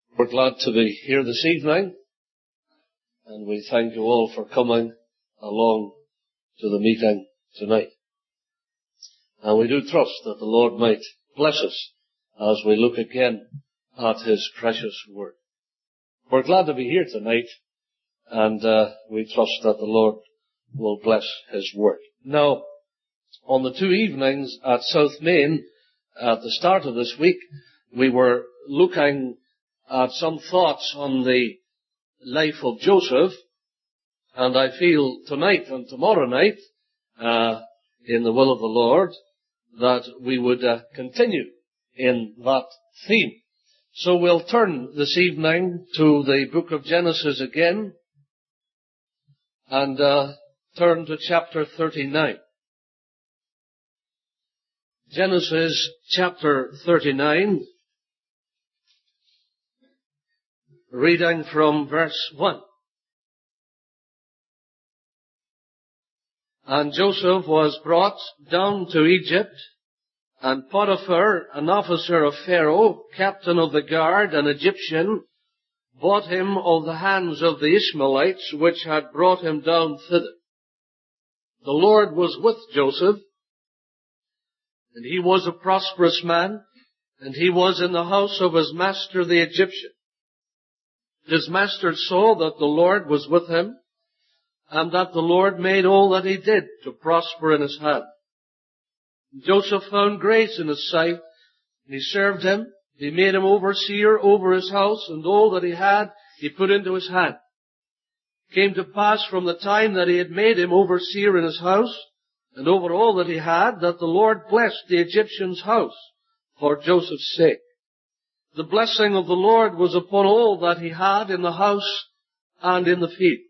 We're glad to be here this evening, and we thank you all for coming along to the meeting tonight. And we do trust that the Lord might bless us as we look again at His precious Word. We're glad to be here tonight, and we trust that the Lord will bless His Word. Now, on the 2 evenings at South Main, at the start of this week, we were looking at some thoughts on the life of Joseph, and I feel tonight and tomorrow night, in the will of the Lord, that we would continue in that theme. So we'll turn this evening to the book of Genesis again, and turn to chapter 39. Genesis chapter 39, reading from verse 1. And Joseph was brought down to Egypt, and Potiphar, an officer of Pharaoh, captain of the guard, an Egyptian, bought him of the hands of the Ishmaelites, which had brought him down thither. The Lord was with Joseph, and he was a prosperous man, and he was in the house of his master the Egyptian. His master saw that the Lord was with him, and that the Lord made all that he did to prosper in his hand. Joseph found grace in his sight, and he served him. He made him overseer over his house, and all that he had he put into his hand. It came to pass from the time that he had made him overseer in his house, and over all that he had, that the Lord blessed the Egyptian's house for Joseph's sake. The blessing of the Lord was upon all that he had in the house and in the field.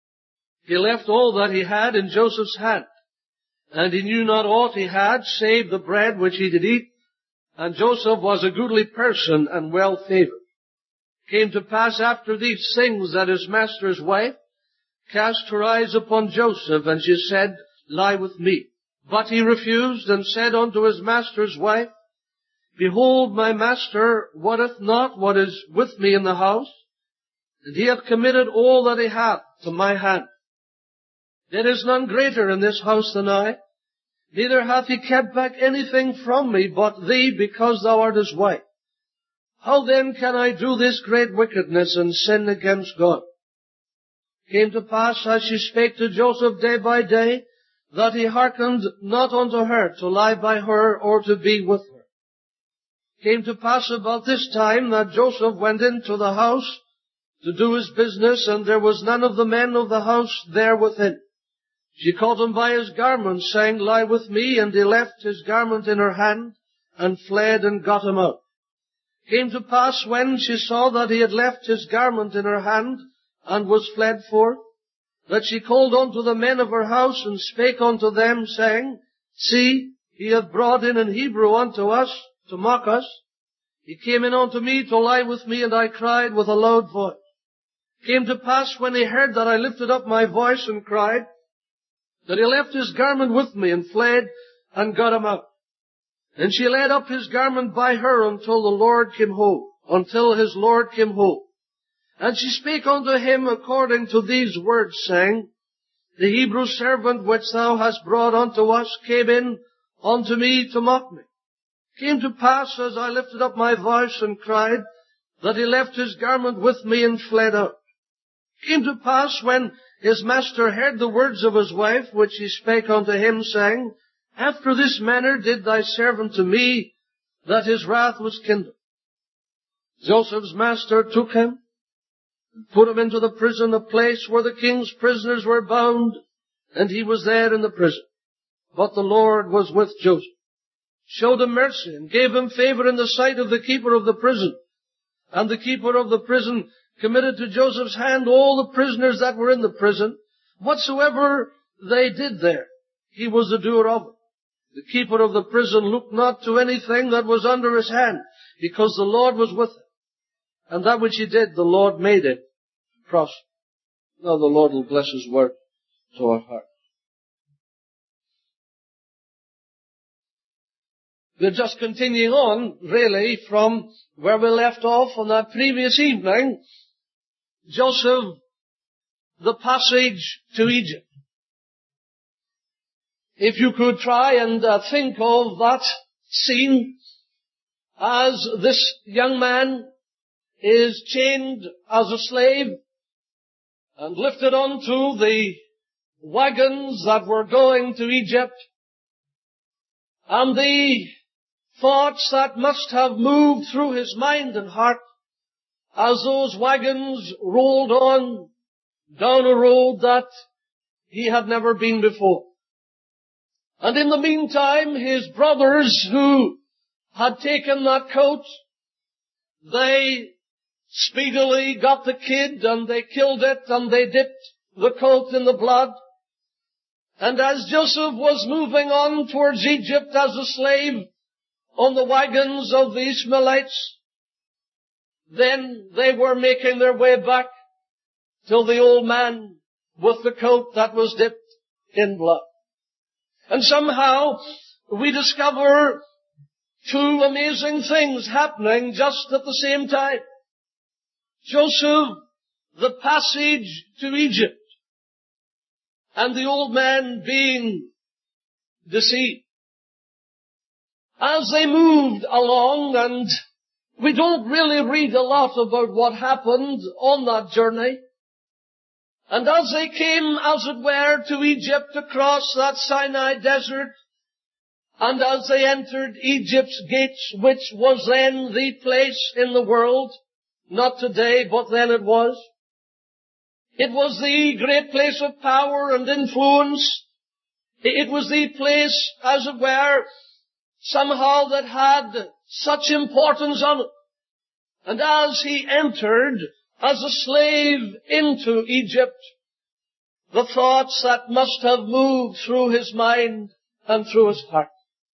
He left all that he had in Joseph's hand, and he knew not aught he had, save the bread which he did eat. And Joseph was a goodly person and well favored. It came to pass after these things that his master's wife cast her eyes upon Joseph, and she said, Lie with me. But he refused, and said unto his master's wife, Behold, my master wotteth not what is with me in the house, and he hath committed all that he hath to my hand. There is none greater in this house than I, neither hath he kept back anything from me but thee, because thou art his wife. How then can I do this great wickedness and sin against God? It came to pass, as she spake to Joseph day by day, that he hearkened not unto her to lie by her or to be with her. Came to pass about this time that Joseph went into the house to do his business, and there was none of the men of the house there within. She caught him by his garment, saying, Lie with me, and he left his garment in her hand, and fled and got him out. Came to pass when she saw that he had left his garment in her hand, and was fled forth, that she called unto the men of her house, and spake unto them, saying, See, he hath brought in an Hebrew unto us, to mock us. He came in unto me to lie with me, and I cried with a loud voice. Came to pass when he heard that I lifted up my voice and cried, that he left his garment with me and fled and got him out. And she laid up his garment by her until his Lord came home. And she spake unto him according to these words, saying, The Hebrew servant which thou hast brought unto us came in unto me to mock me. Came to pass, as I lifted up my voice and cried, that he left his garment with me and fled out. Came to pass, when his master heard the words of his wife, which he spake unto him, saying, After this manner did thy servant to me, that his wrath was kindled. Joseph's master took him, and put him into the prison, a place where the king's prisoners were bound, and he was there in the prison. But the Lord was with Joseph, showed him mercy, and gave him favor in the sight of the keeper of the prison. And the keeper of the prison committed to Joseph's hand all the prisoners that were in the prison. Whatsoever they did there, he was the doer of it. The keeper of the prison looked not to anything that was under his hand, because the Lord was with him. And that which he did, the Lord made it prosper. Now the Lord will bless his word to our heart. We're just continuing on, really, from where we left off on that previous evening. Joseph, the passage to Egypt. If you could try and think of that scene as this young man is chained as a slave and lifted onto the wagons that were going to Egypt, and the thoughts that must have moved through his mind and heart as those wagons rolled on down a road that he had never been before. And in the meantime, his brothers who had taken that coat, they speedily got the kid and they killed it and they dipped the coat in the blood. And as Joseph was moving on towards Egypt as a slave on the wagons of the Ishmaelites, then they were making their way back till the old man with the coat that was dipped in blood. And somehow we discover two amazing things happening just at the same time. Joseph, the passage to Egypt, and the old man being deceived. As they moved along, and we don't really read a lot about what happened on that journey, and as they came, as it were, to Egypt across that Sinai desert, and as they entered Egypt's gates, which was then the place in the world, not today, but then it was. It was the great place of power and influence. It was the place, as it were, somehow that had such importance on it. And as he entered as a slave into Egypt, the thoughts that must have moved through his mind and through his heart.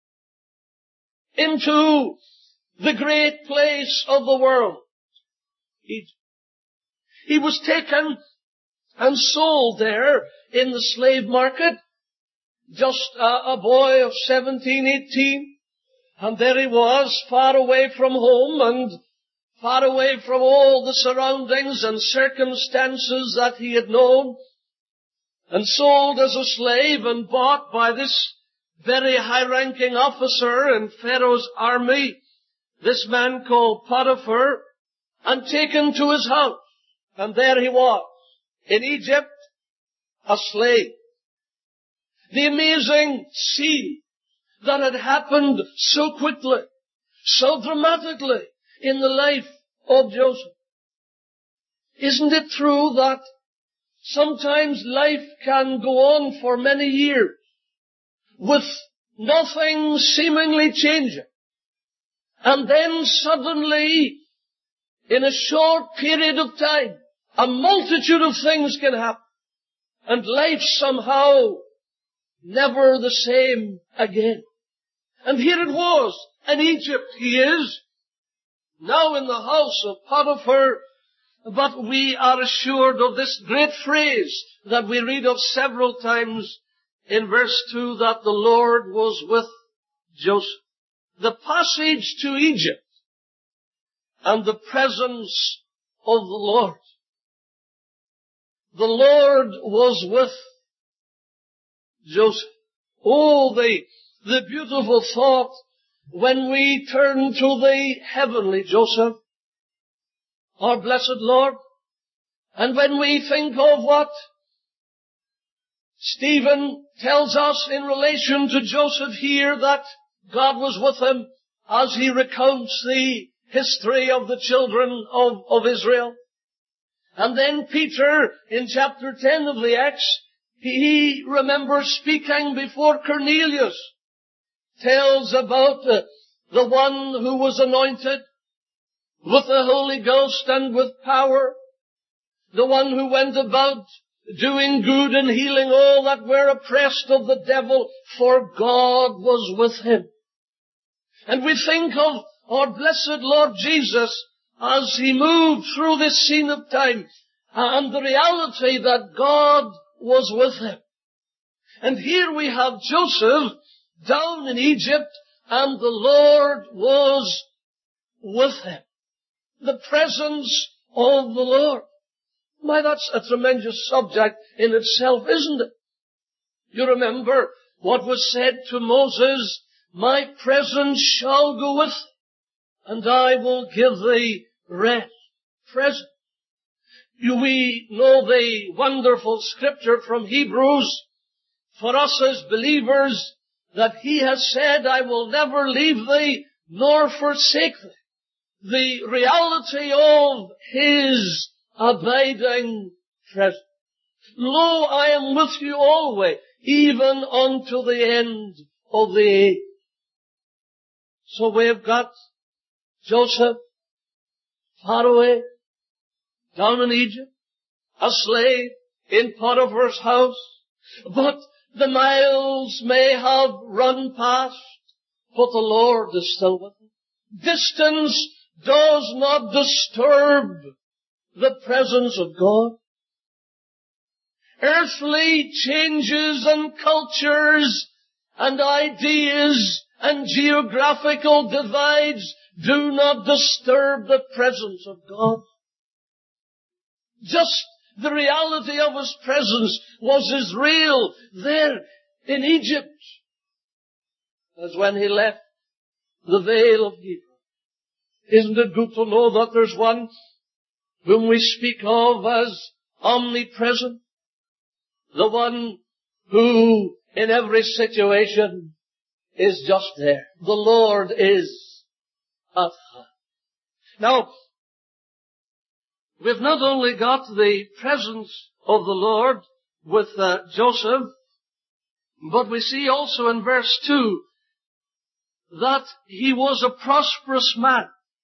Into the great place of the world, Egypt. He was taken and sold there in the slave market, just a boy of 17, 18, and there he was, far away from home and far away from all the surroundings and circumstances that he had known, and sold as a slave and bought by this very high-ranking officer in Pharaoh's army, this man called Potiphar, and taken to his house. And there he was, in Egypt, a slave. The amazing scene that had happened so quickly, so dramatically in the life of Joseph. Isn't it true that sometimes life can go on for many years with nothing seemingly changing, and then suddenly, in a short period of time, a multitude of things can happen, and life somehow never the same again. And here it was, in Egypt he is, now in the house of Potiphar, but we are assured of this great phrase that we read of several times in verse 2, that the Lord was with Joseph. The passage to Egypt and the presence of the Lord. The Lord was with Joseph. Oh, the beautiful thought when we turn to the heavenly Joseph, our blessed Lord, and when we think of what Stephen tells us in relation to Joseph here, that God was with him as he recounts the history of the children of Israel. And then Peter, in chapter 10 of the Acts, he remembers speaking before Cornelius, tells about the one who was anointed with the Holy Ghost and with power, the one who went about doing good and healing all that were oppressed of the devil, for God was with him. And we think of our blessed Lord Jesus as he moved through this scene of time, and the reality that God was with him. And here we have Joseph down in Egypt and the Lord was with him. The presence of the Lord. My, that's a tremendous subject in itself, isn't it? You remember what was said to Moses, my presence shall go with thee, and I will give thee rest. Presence. We know the wonderful scripture from Hebrews for us as believers that he has said, I will never leave thee nor forsake thee. The reality of his abiding presence. Lo, I am with you always, even unto the end of the age. So we've got Joseph, far away, down in Egypt, a slave in Potiphar's house, but the miles may have run past, but the Lord is still with him. Distance does not disturb the presence of God. Earthly changes and cultures and ideas and geographical divides do not disturb the presence of God. Just the reality of his presence was as real there in Egypt as when he left the Vale of Hebron. Isn't it good to know that there's one whom we speak of as omnipresent? The one who in every situation is just there. The Lord is at hand. Now, we've not only got the presence of the Lord with Joseph, but we see also in verse 2 that he was a prosperous man.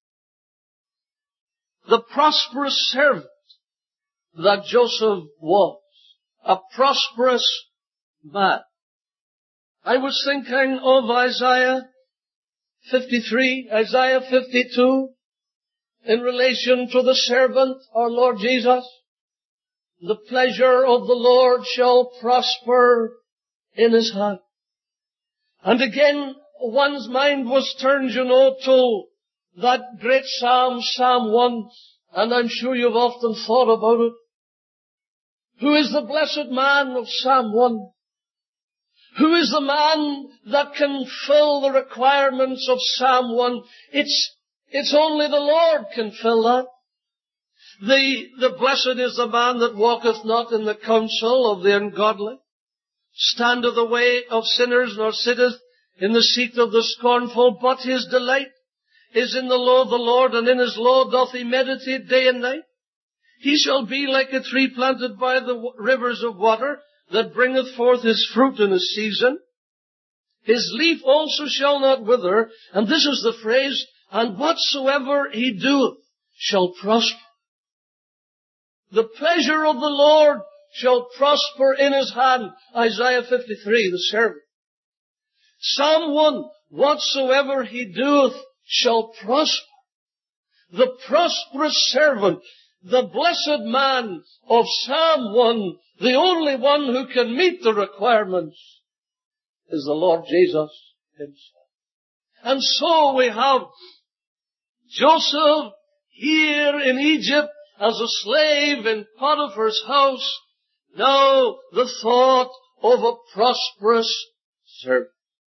The prosperous servant that Joseph was. A prosperous man. I was thinking of Isaiah 53, Isaiah 52, in relation to the servant, our Lord Jesus. The pleasure of the Lord shall prosper in his hand. And again, one's mind was turned, to that great Psalm, Psalm 1, and I'm sure you've often thought about it. Who is the blessed man of Psalm 1? Who is the man that can fill the requirements of Psalm 1? It's only the Lord can fill that. The blessed is the man that walketh not in the counsel of the ungodly, standeth the way of sinners, nor sitteth in the seat of the scornful, but his delight is in the law of the Lord, and in his law doth he meditate day and night. He shall be like a tree planted by the rivers of water, that bringeth forth his fruit in his season. His leaf also shall not wither, and this is the phrase, and whatsoever he doeth shall prosper. The pleasure of the Lord shall prosper in his hand. Isaiah 53, the servant. Psalm 1, whatsoever he doeth shall prosper. The prosperous servant, the blessed man of Psalm 1, the only one who can meet the requirements, is the Lord Jesus himself. And so we have Joseph here in Egypt as a slave in Potiphar's house. Now the thought of a prosperous servant.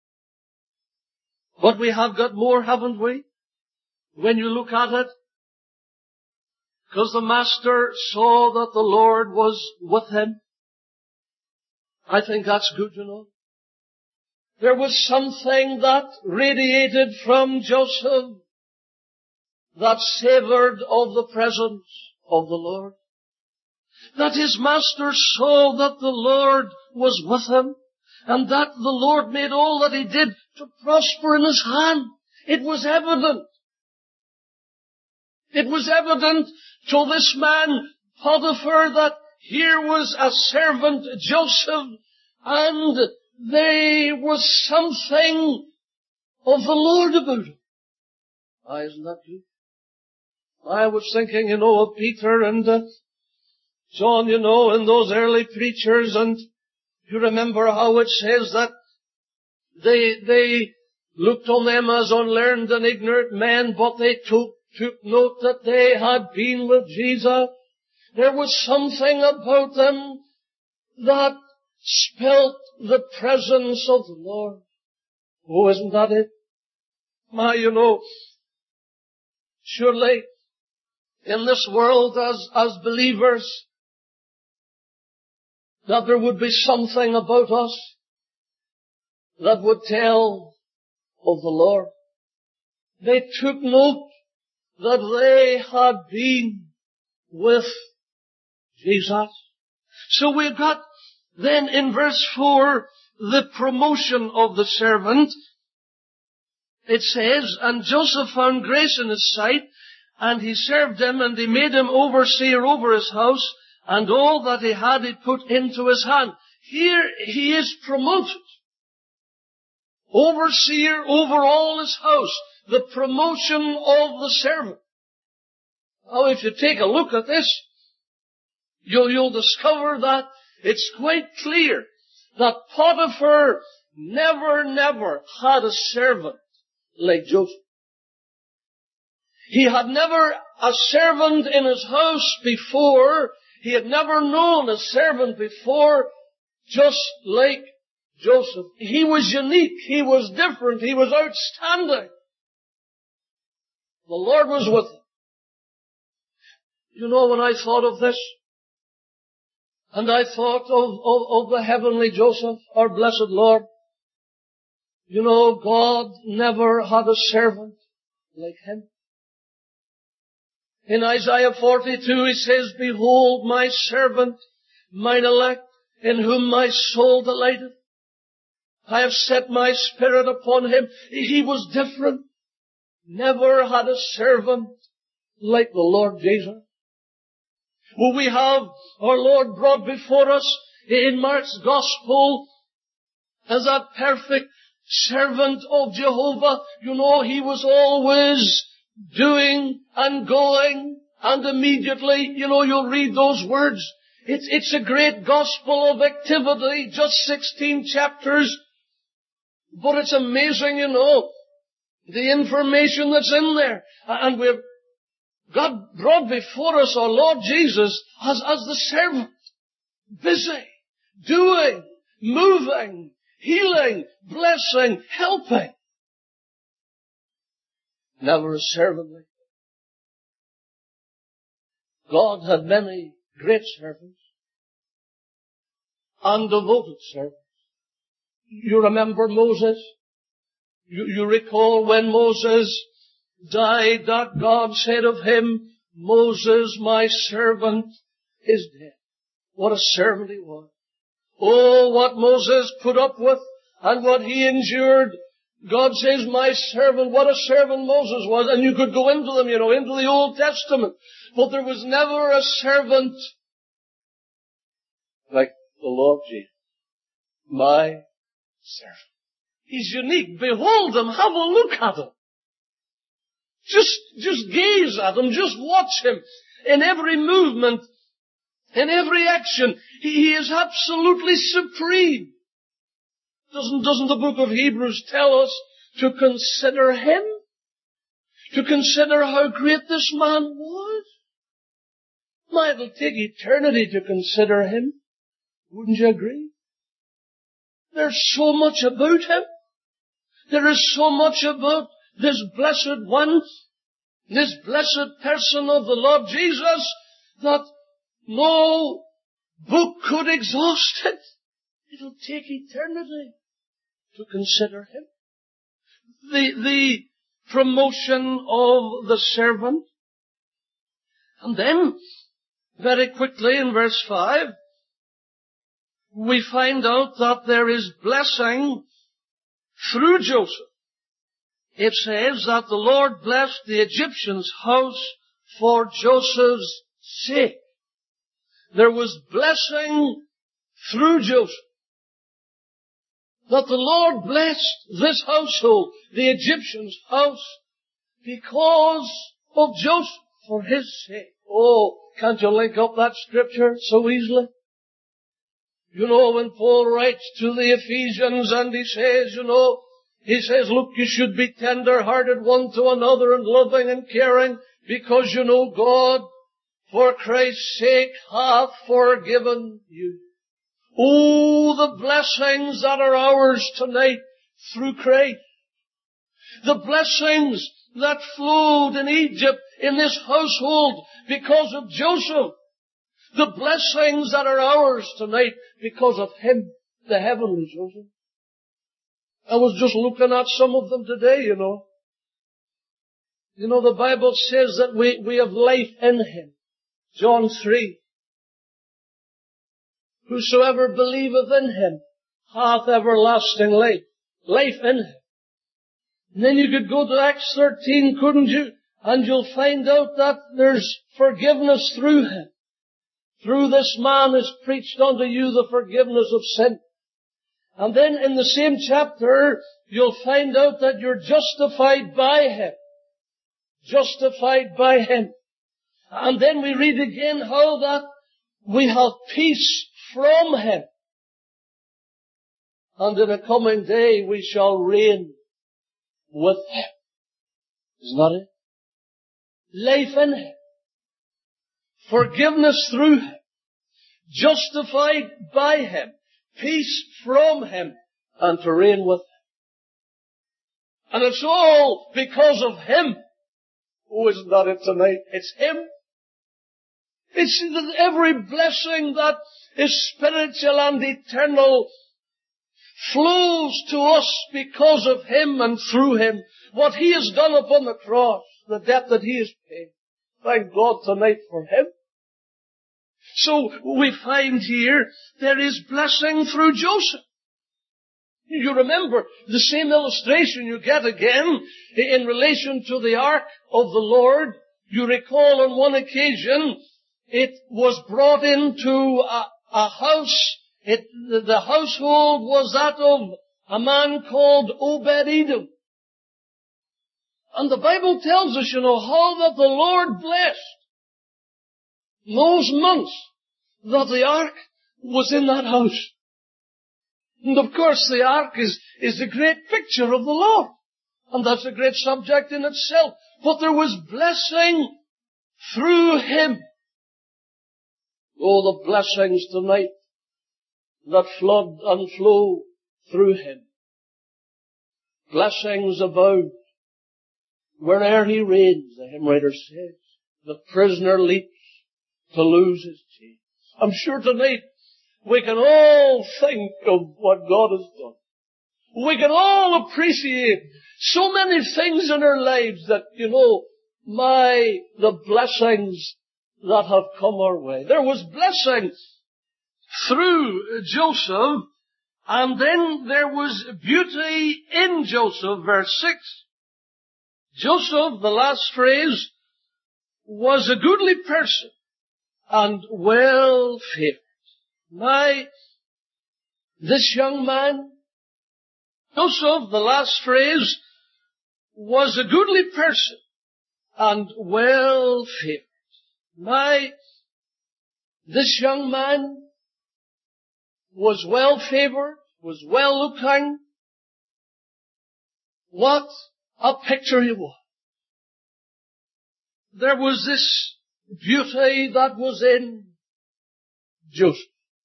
But we have got more, haven't we? When you look at it. Because the master saw that the Lord was with him. I think that's good, There was something that radiated from Joseph that savored of the presence of the Lord. That his master saw that the Lord was with him, and that the Lord made all that he did to prosper in his hand. It was evident. It was evident to this man, Potiphar, that here was a servant, Joseph, and there was something of the Lord about him. Isn't that true? I was thinking, of Peter and John, and those early preachers, and you remember how it says that they looked on them as unlearned and ignorant men, but they took note that they had been with Jesus. There was something about them that spelt the presence of the Lord. Oh, isn't that it? Surely in this world as believers, that there would be something about us that would tell of the Lord. They took note that they had been with Jesus. So we've got then in verse 4 the promotion of the servant. It says, and Joseph found grace in his sight, and he served him, and he made him overseer over his house, and all that he had he put into his hand. Here he is promoted. Overseer over all his house. The promotion of the servant. Now if you take a look at this, you'll discover that it's quite clear that Potiphar never had a servant like Joseph. He had never a servant in his house before. He had never known a servant before just like Joseph. He was unique. He was different. He was outstanding. The Lord was with him. When I thought of this, and I thought of the heavenly Joseph, our blessed Lord, God never had a servant like him. In Isaiah 42 he says, behold my servant, mine elect, in whom my soul delighteth. I have set my spirit upon him. He was different. Never had a servant like the Lord Jesus. Well, we have our Lord brought before us in Mark's Gospel as that perfect servant of Jehovah. He was always doing and going, and immediately, you'll read those words. It's a great gospel of activity, just 16 chapters. But it's amazing, the information that's in there. And God brought before us our Lord Jesus as the servant. Busy, doing, moving, healing, blessing, helping. Never a servant like that. God had many great servants and devoted servants. You remember Moses? You recall when Moses died that God said of him, Moses, my servant, is dead. What a servant he was. Oh, what Moses put up with and what he endured. God says, my servant, what a servant Moses was. And you could go into them, into the Old Testament. But there was never a servant like the Lord Jesus. My servant. He's unique. Behold him. Have a look at him. Just gaze at him. Just watch him. In every movement, in every action, he is absolutely supreme. Doesn't the book of Hebrews tell us to consider him? To consider how great this man was? My, it'll take eternity to consider him. Wouldn't you agree? There's so much about him. There is so much about this blessed one, this blessed person of the Lord Jesus, that no book could exhaust it. It'll take eternity to consider him. The promotion of the servant. And then, very quickly in verse 5, we find out that there is blessing through Joseph. It says that the Lord blessed the Egyptian's house for Joseph's sake. There was blessing through Joseph. That the Lord blessed this household, the Egyptian's house, because of Joseph, for his sake. Oh, can't you link up that scripture so easily? When Paul writes to the Ephesians and he says, He says, look, you should be tender-hearted one to another and loving and caring, because you know God, for Christ's sake, hath forgiven you. Oh, the blessings that are ours tonight through Christ. The blessings that flowed in Egypt in this household because of Joseph. The blessings that are ours tonight because of him, the heavenly Joseph. I was just looking at some of them today, you know. You know, the Bible says that we have life in him. John 3. Whosoever believeth in him hath everlasting life. Life in him. And then you could go to Acts 13, couldn't you? And you'll find out that there's forgiveness through him. Through this man is preached unto you the forgiveness of sin. And then in the same chapter, you'll find out that you're justified by him. Justified by him. And then we read again how that we have peace from him. And in a coming day we shall reign with him. Isn't that it? Life in him. Forgiveness through him. Justified by him. Peace from him. And to reign with him. And it's all because of him. Oh, isn't that it tonight? It's him. It's every blessing that is spiritual and eternal flows to us because of him and through him. What he has done upon the cross, the debt that he has paid. Thank God tonight for him. So we find here there is blessing through Joseph. You remember the same illustration you get again in relation to the ark of the Lord. You recall on one occasion it was brought into a house. The household was that of a man called Obed-Edom. And the Bible tells us, you know, how that the Lord blessed those months that the ark was in that house. And of course the ark is a great picture of the Lord. And that's a great subject in itself. But there was blessing through him. Oh, the blessings tonight that flood and flow through him. Blessings abound. Where'er he reigns, the hymn writer says, the prisoner leaps to lose his chains. I'm sure tonight we can all think of what God has done. We can all appreciate so many things in our lives that, you know, the blessings that have come our way. There was blessing through Joseph, and then there was beauty in Joseph, verse 6. Joseph, the last phrase, was a goodly person and well favored. This young man, Joseph, the last phrase, was a goodly person and well favored. This young man was well favored, was well looking. What a picture he was. There was this beauty that was in Joseph.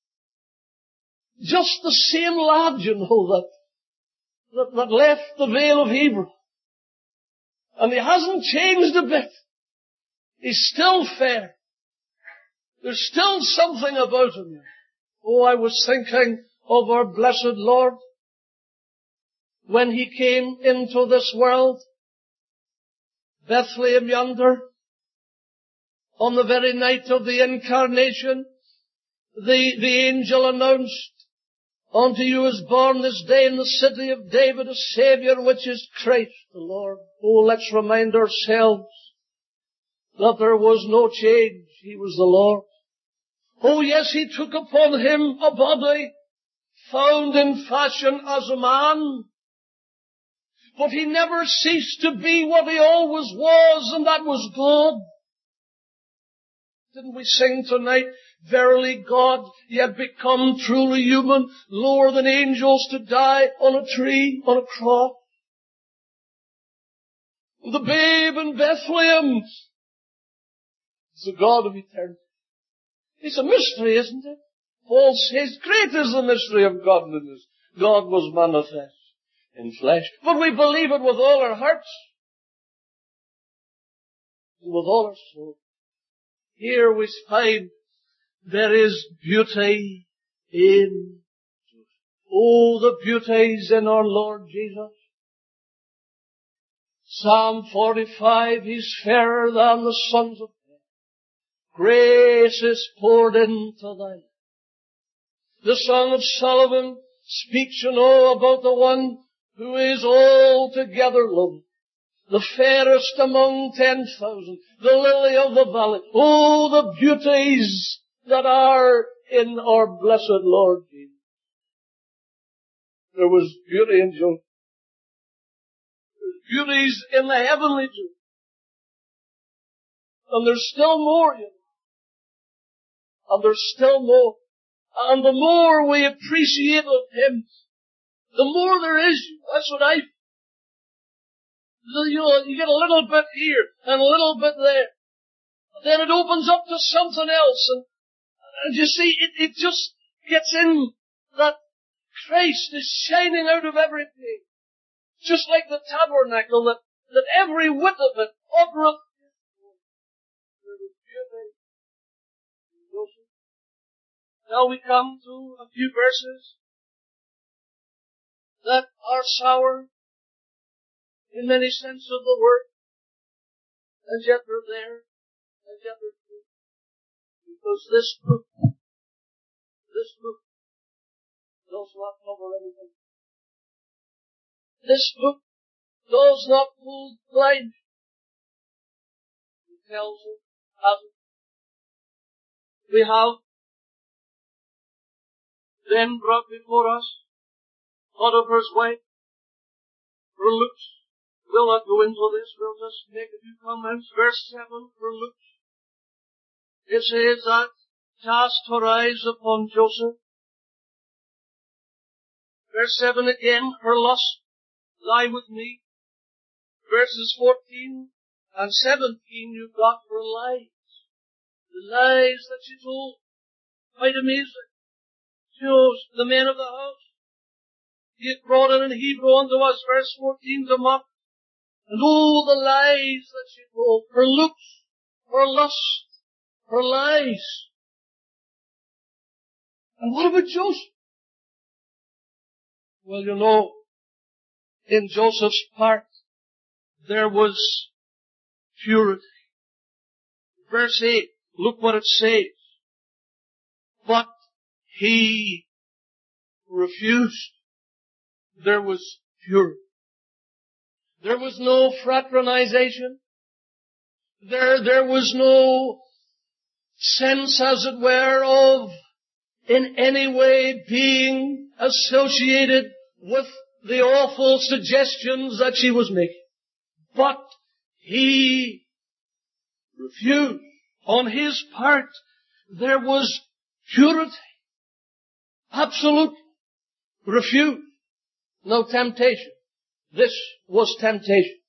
Just the same lad, you know, that left the Vale of Hebron. And he hasn't changed a bit. He's still fair. There's still something about him. Oh, I was thinking of our blessed Lord when he came into this world, Bethlehem yonder, on the very night of the incarnation, the angel announced, unto you is born this day in the city of David a Saviour, which is Christ the Lord. Oh, let's remind ourselves that there was no change. He was the Lord. Oh yes, he took upon him a body found in fashion as a man. But he never ceased to be what he always was, and that was God. Didn't we sing tonight, verily God, yet become truly human, lower than angels to die on a tree, on a cross? The babe in Bethlehem is the God of eternity. It's a mystery, isn't it? Paul says, great is the mystery of godliness. God was manifest in flesh. But we believe it with all our hearts, with all our soul. Here we find there is beauty in Jesus. Oh, the beauties in our Lord Jesus. Psalm 45, He's fairer than the sons of men. Grace is poured into thy life. The Song of Solomon speaks, about the one who is altogether lovely, the fairest among 10,000, the lily of the valley. Oh, the beauties that are in our blessed Lord Jesus. There was beauty in Joseph. There's beauties in the heavenly Jew. And there's still more, And there's still more. And the more we appreciate of Him, the more there is. That's what I feel. You get a little bit here and a little bit there. Then it opens up to something else. And you see, it just gets in that Christ is shining out of everything. Just like the tabernacle, that every whit of it uttereth His glory. There was beauty in Joseph. Now we come to a few verses that are sour in many sense of the word, and yet they're there, and yet they're true. Because this book does not cover everything. This book does not pull blind. It tells it as it. We have then brought before us Potiphar's wife. Her looks. We'll not go into this. We'll just make a few comments. Verse 7, her looks. It says that cast her eyes upon Joseph. Verse 7 again, her lust lie with me. Verses 14 and 17, you've got her lies. The lies that she told. Quite amazing. Shows the men of the house. He had brought in Hebrew unto us, verse 14, to mock. And all the lies that she told. Her looks, her lust, her lies. And what about Joseph? Well, in Joseph's part, there was purity. Verse 8, look what it says. But he refused. There was purity. There was no fraternization. There was no sense, as it were, of in any way being associated with the awful suggestions that she was making. But he refused. On his part, there was purity. Absolute refuse. No temptation. This was temptation.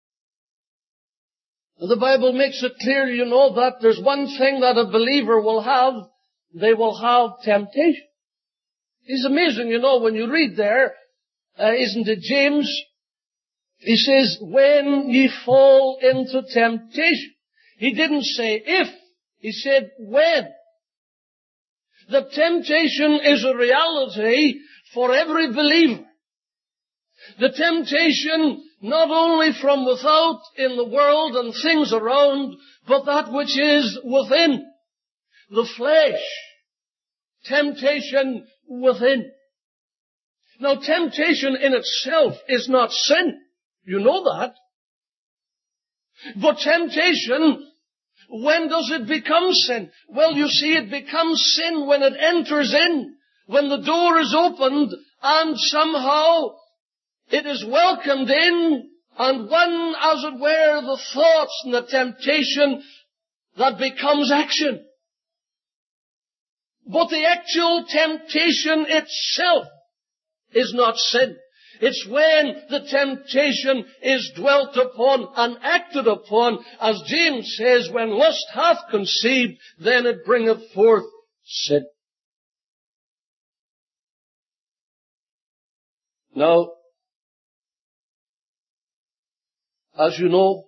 The Bible makes it clear, that there's one thing that a believer will have. They will have temptation. It's amazing, when you read there, isn't it James? He says, when ye fall into temptation. He didn't say if. He said when. The temptation is a reality for every believer. The temptation not only from without in the world and things around, but that which is within. The flesh. Temptation within. Now, temptation in itself is not sin. You know that. But temptation, when does it become sin? Well, you see, it becomes sin when it enters in, when the door is opened, and somehow it is welcomed in, and when, as it were, the thoughts and the temptation that becomes action. But the actual temptation itself is not sin. It's when the temptation is dwelt upon and acted upon, as James says, when lust hath conceived, then it bringeth forth sin. Now, as you know,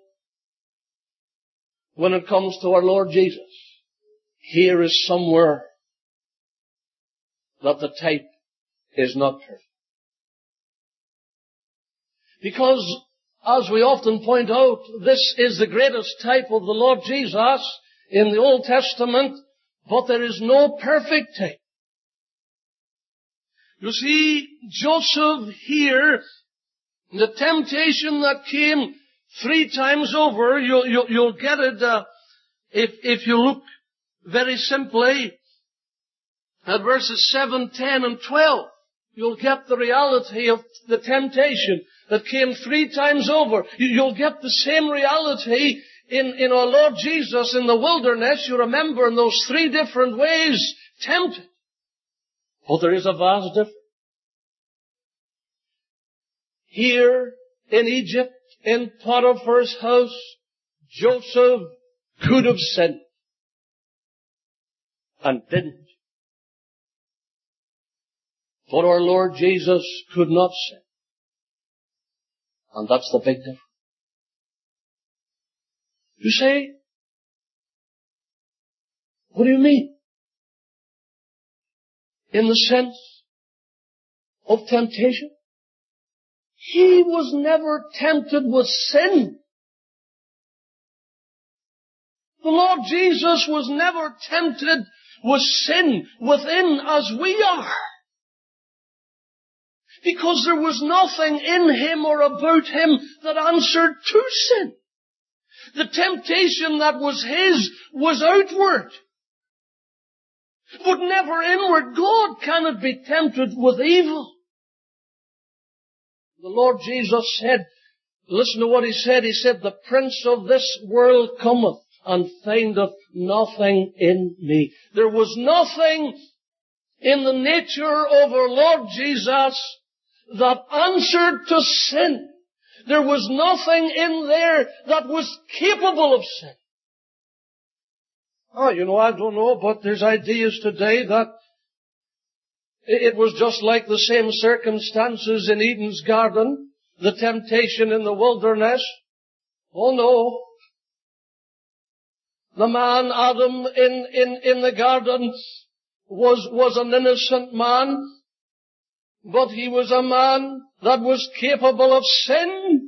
when it comes to our Lord Jesus, here is somewhere that the type is not perfect. Because, as we often point out, this is the greatest type of the Lord Jesus in the Old Testament, but there is no perfect type. You see, Joseph here, the temptation that came 3 times over, you'll get it if you look very simply at verses 7, 10, and 12. You'll get the reality of the temptation that came 3 times over. You'll get the same reality in our Lord Jesus in the wilderness. You remember, in those 3 different ways tempted. But there is a vast difference. Here in Egypt, in Potiphar's house, Joseph could have sinned and didn't. But our Lord Jesus could not sin. And that's the big difference. You say, what do you mean? In the sense of temptation? He was never tempted with sin. The Lord Jesus was never tempted with sin within as we are. Because there was nothing in Him or about Him that answered to sin. The temptation that was His was outward, but never inward. God cannot be tempted with evil. The Lord Jesus said, listen to what He said. He said, the prince of this world cometh and findeth nothing in me. There was nothing in the nature of our Lord Jesus that answered to sin. There was nothing in there that was capable of sin. I don't know, but there's ideas today that it was just like the same circumstances in Eden's garden, the temptation in the wilderness. Oh no. The man Adam in the garden was an innocent man, but he was a man that was capable of sin.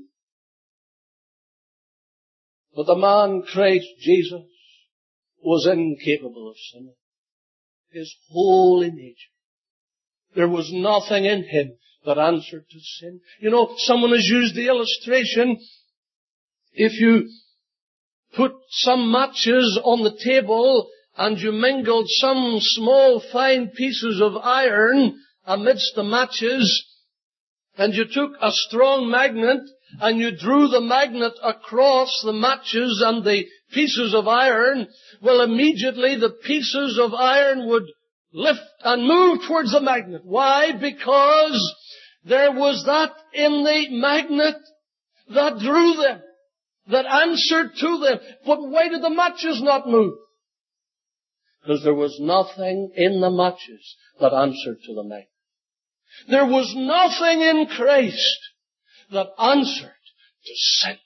But the man Christ Jesus was incapable of sin. His holy nature. There was nothing in Him that answered to sin. Someone has used the illustration, if you put some matches on the table and you mingled some small fine pieces of iron amidst the matches, and you took a strong magnet and you drew the magnet across the matches and the pieces of iron, well, immediately the pieces of iron would lift and move towards the magnet. Why? Because there was that in the magnet that drew them, that answered to them. But why did the matches not move? Because there was nothing in the matches that answered to the magnet. There was nothing in Christ that answered to sin.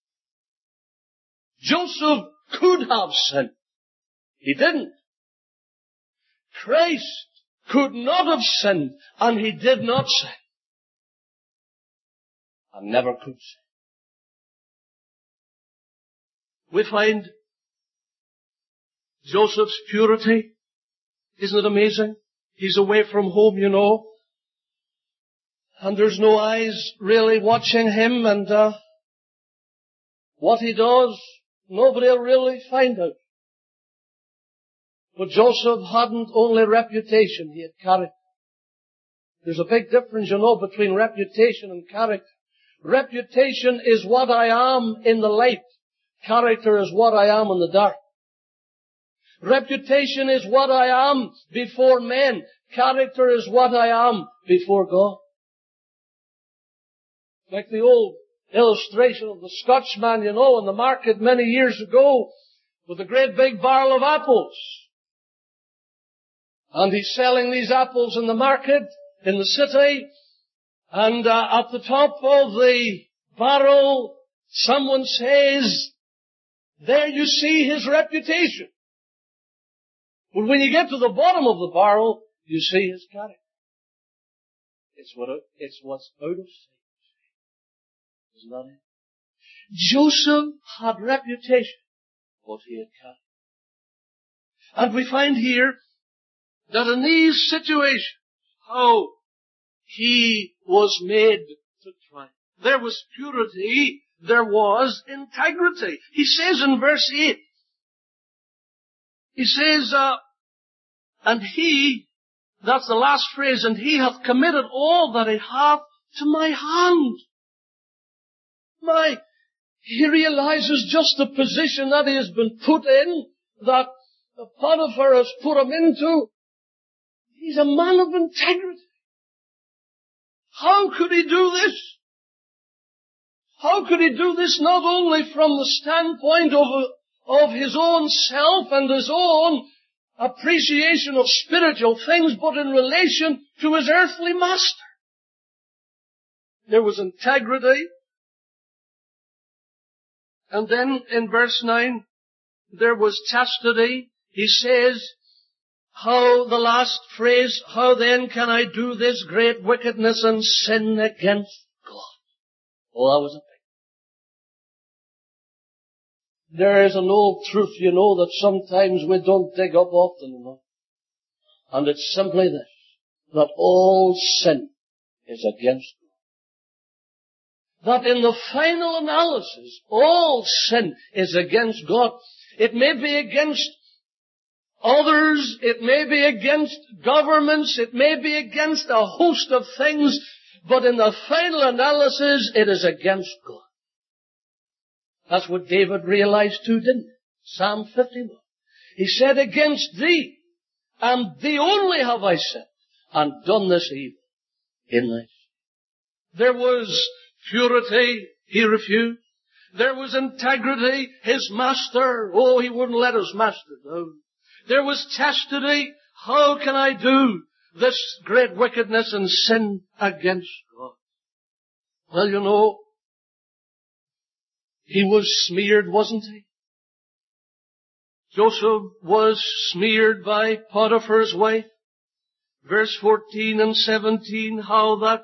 Joseph could have sinned. He didn't. Christ could not have sinned, and He did not sin. And never could sin. We find Joseph's purity. Isn't it amazing? He's away from home, and there's no eyes really watching him, and what he does, nobody will really find out. But Joseph hadn't only reputation, he had character. There's a big difference, between reputation and character. Reputation is what I am in the light. Character is what I am in the dark. Reputation is what I am before men. Character is what I am before God. Like the old illustration of the Scotchman, in the market many years ago, with a great big barrel of apples. And he's selling these apples in the market, in the city, and at the top of the barrel, someone says, there you see his reputation. But when you get to the bottom of the barrel, you see his character. It's what's out of sight. Isn't that it? Joseph had reputation, but he had character. And we find here that in these situations, how he was made to triumph. There was purity, there was integrity. He says in verse 8, he says, and he, that's the last phrase, and he hath committed all that he hath to my hand. He realizes just the position that he has been put in, that Potiphar has put him into. He's a man of integrity. How could he do this? How could he do this not only from the standpoint of his own self and his own appreciation of spiritual things, but in relation to his earthly master? There was integrity. And then in verse 9, there was chastity. He says, how, the last phrase, how then can I do this great wickedness and sin against God? Oh, that was a thing. There is an old truth, that sometimes we don't dig up often enough. And it's simply this, that all sin is against God. That in the final analysis, all sin is against God. It may be against others, it may be against governments, it may be against a host of things, but in the final analysis, it is against God. That's what David realized too, didn't he? Psalm 51. He said, against thee, and thee only have I sinned, and done this evil in thy sight. There was purity, he refused. There was integrity, his master, he wouldn't let his master down. There was chastity, how can I do this great wickedness and sin against God? Well, he was smeared, wasn't he? Joseph was smeared by Potiphar's wife. Verse 14 and 17, how that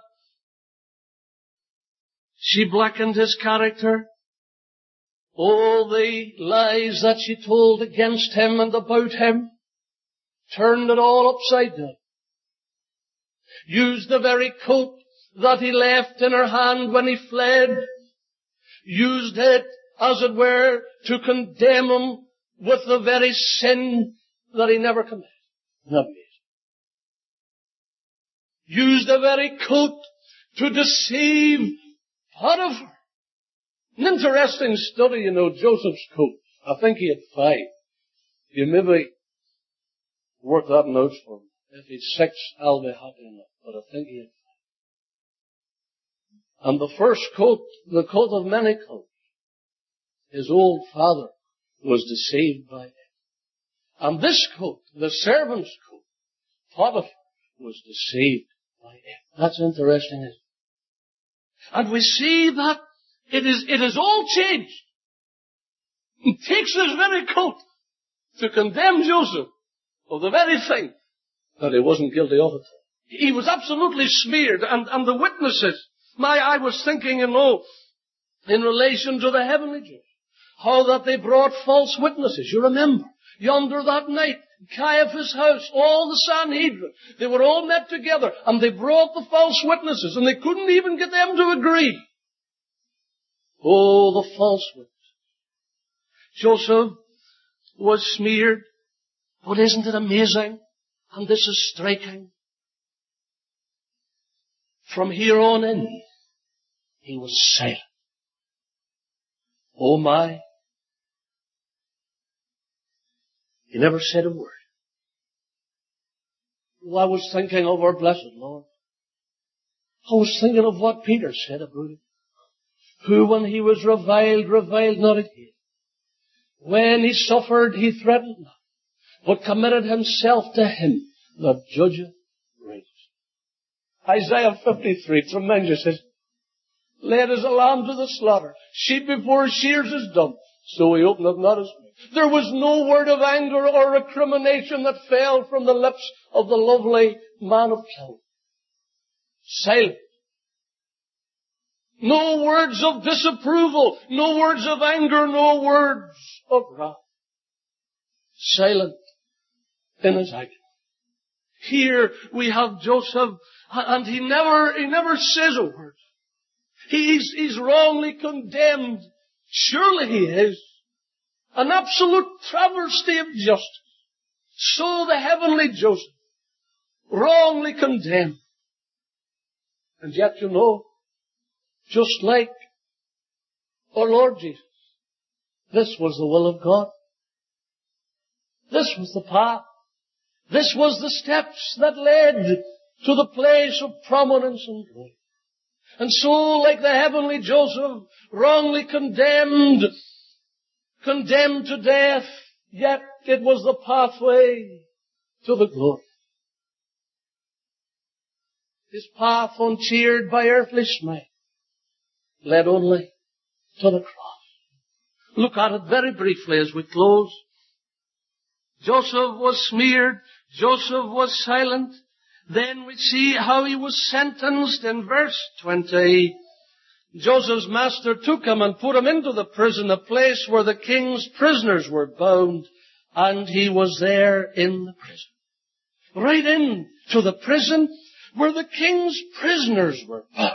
she blackened his character. All the lies that she told against him and about him, turned it all upside down. Used the very coat that he left in her hand when he fled. Used it, as it were, to condemn him with the very sin that he never committed. Used the very coat to deceive Potiphar. An interesting study, Joseph's coat. I think he had 5. You maybe work that out for him. If he's 6, I'll be happy enough. But I think he had 5. And the first coat, the coat of many coats, his old father was deceived by it. And this coat, the servant's coat, Potiphar was deceived by it. That's interesting, isn't it? And we see that it is all changed. He takes this very coat to condemn Joseph of the very thing that he wasn't guilty of it. He was absolutely smeared, and the witnesses, I was thinking, in relation to the heavenly judge, how that they brought false witnesses. You remember, yonder that night, Caiaphas' house, all the Sanhedrin, they were all met together, and they brought the false witnesses, and they couldn't even get them to agree. Oh, the false witnesses. Joseph was smeared, but isn't it amazing? And this is striking. From here on in, he was silent. Oh my. He never said a word. Well, I was thinking of our blessed Lord. I was thinking of what Peter said about him. who when he was reviled not again. When he suffered, he threatened not, but committed himself to him that judgeth righteously. Isaiah 53, tremendous, says, led as a lamb to the slaughter, sheep before his shears is dumb, so he opened up not his mouth. There was no word of anger or recrimination that fell from the lips of the lovely man of Calvary. Silent. No words of disapproval, no words of anger, no words of wrath. Silent in his agony. Here we have Joseph, and he never says a word. He's wrongly condemned. Surely he is. An absolute travesty of justice. So the heavenly Joseph, wrongly condemned. And yet, just like our Lord Jesus, this was the will of God. This was the path. This was the steps that led to the place of prominence and glory. And so, like the heavenly Joseph, wrongly condemned to death, yet it was the pathway to the glory. His path, uncheered by earthly smile, led only to the cross. Look at it very briefly as we close. Joseph was smeared. Joseph was silent. Then we see how he was sentenced in verse 20. Joseph's master took him and put him into the prison, a place where the king's prisoners were bound, and he was there in the prison. Right into the prison where the king's prisoners were bound.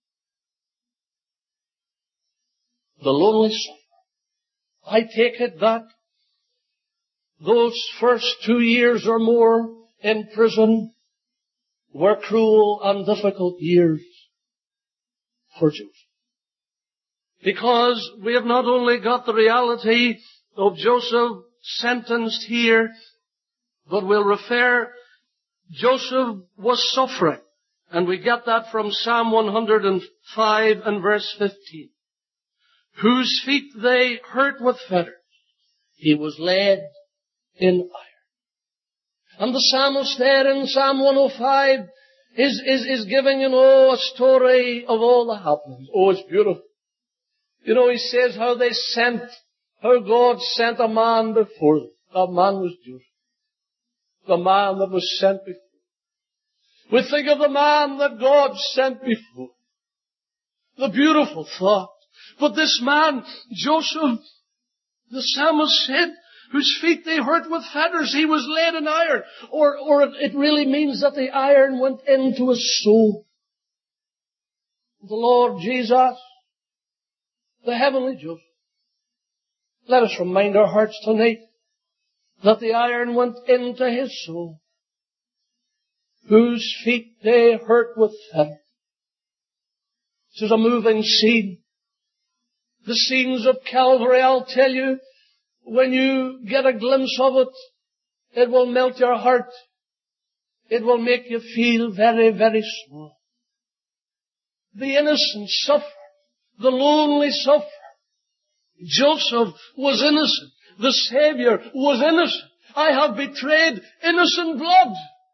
The lonely sufferer. I take it that those first 2 years or more in prison were cruel and difficult years for Joseph. Because we have not only got the reality of Joseph sentenced here, but we'll refer Joseph was suffering. And we get that from Psalm 105 and verse 15. Whose feet they hurt with fetters, he was led in iron. And the psalmist there in Psalm 105 is giving, a story of all the happenings. Oh, it's beautiful. He says how God sent a man before them. That man was Joseph. The man that was sent before. We think of the man that God sent before. The beautiful thought. But this man, Joseph, the psalmist said, whose feet they hurt with fetters, he was laid in iron. Or it really means that the iron went into his soul. The Lord Jesus, the heavenly Joseph. Let us remind our hearts tonight that the iron went into his soul. Whose feet they hurt with fetters. This is a moving scene. The scenes of Calvary, I'll tell you, when you get a glimpse of it, it will melt your heart. It will make you feel very, very small. The innocent suffer. The lonely suffer. Joseph was innocent. The Savior was innocent. I have betrayed innocent blood.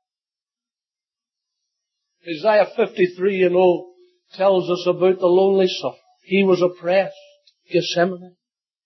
Isaiah 53, tells us about the lonely sufferer. He was oppressed. Gethsemane.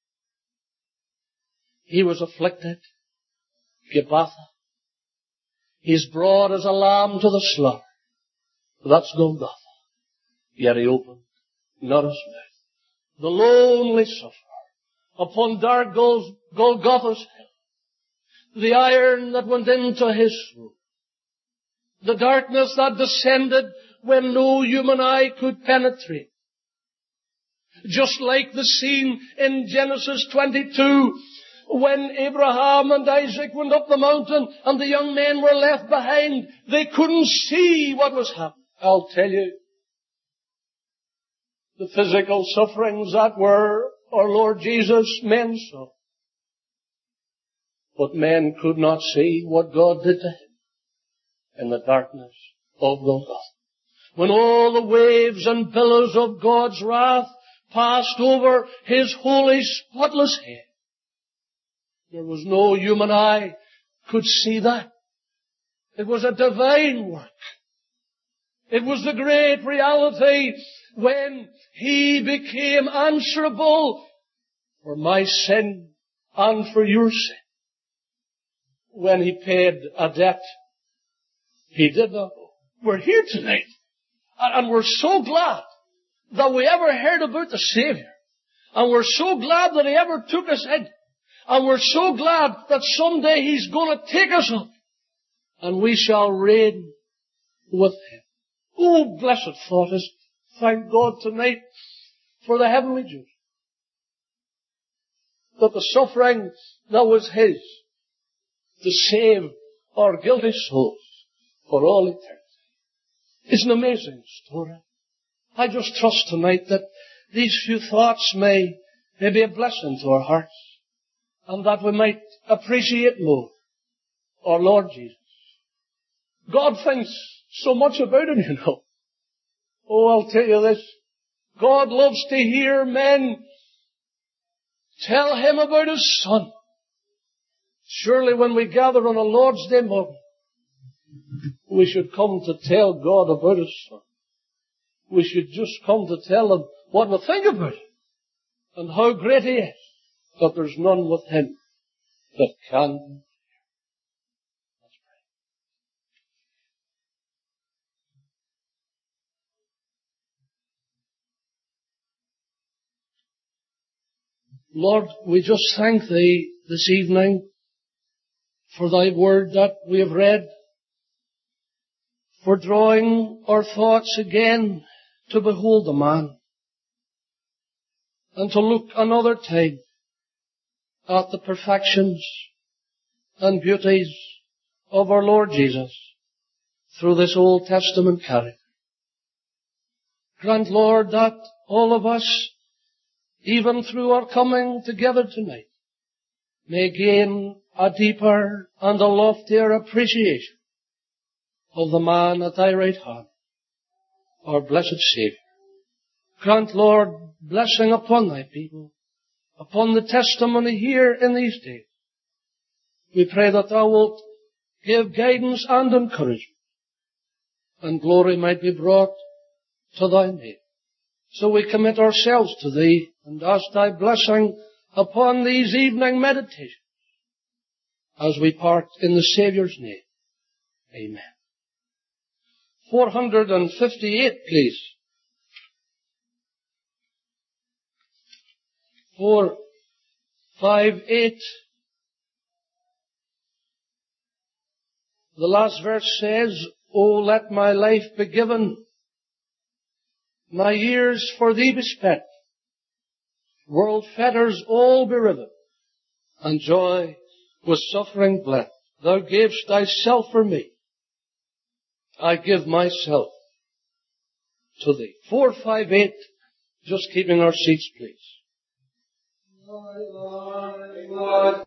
He was afflicted. Gabbatha. He's brought as a lamb to the slaughter. That's Golgotha. Yet he opened not his mouth. The lonely sufferer upon dark Golgotha's hill. The iron that went into his soul. The darkness that descended when no human eye could penetrate. Just like the scene in Genesis 22, when Abraham and Isaac went up the mountain and the young men were left behind, they couldn't see what was happening. I'll tell you, the physical sufferings that were our Lord Jesus, men saw. But men could not see what God did to him in the darkness of Golgotha. When all the waves and billows of God's wrath passed over His holy, spotless head. There was no human eye could see that. It was a divine work. It was the great reality when He became answerable for my sin and for your sin. When He paid a debt He did not owe. We're here tonight. And we're so glad that we ever heard about the Savior. And we're so glad that He ever took us in. And we're so glad that someday He's going to take us up. And we shall reign with Him. Oh, blessed thought is, thank God tonight for the heavenly Jews. That the suffering that was His to save our guilty souls for all eternity. It's an amazing story. I just trust tonight that these few thoughts may be a blessing to our hearts, and that we might appreciate more our Lord Jesus. God thinks so much about Him, you know. Oh, I'll tell you this. God loves to hear men tell Him about His Son. Surely when we gather on a Lord's Day morning, we should come to tell God about His Son. We should just come to tell Him what we think about Him and how great He is, that there's none with Him that can. Let's pray. Lord, we just thank Thee this evening for Thy word that we have read, for drawing our thoughts again to behold the man, and to look another time at the perfections and beauties of our Lord Jesus through this Old Testament character. Grant, Lord, that all of us, even through our coming together tonight, may gain a deeper and a loftier appreciation of the man at Thy right hand, our blessed Saviour. Grant, Lord, blessing upon Thy people, upon the testimony here in these days. We pray that Thou wilt give guidance and encouragement, and glory might be brought to Thy name. So we commit ourselves to Thee and ask Thy blessing upon these evening meditations as we part in the Saviour's name. Amen. 458, please. 458. The last verse says, O let my life be given, my years for Thee be spent, world fetters all be riven, and joy with suffering blent. Thou gavest Thyself for me, I give myself to Thee. 458, just keeping our seats, please.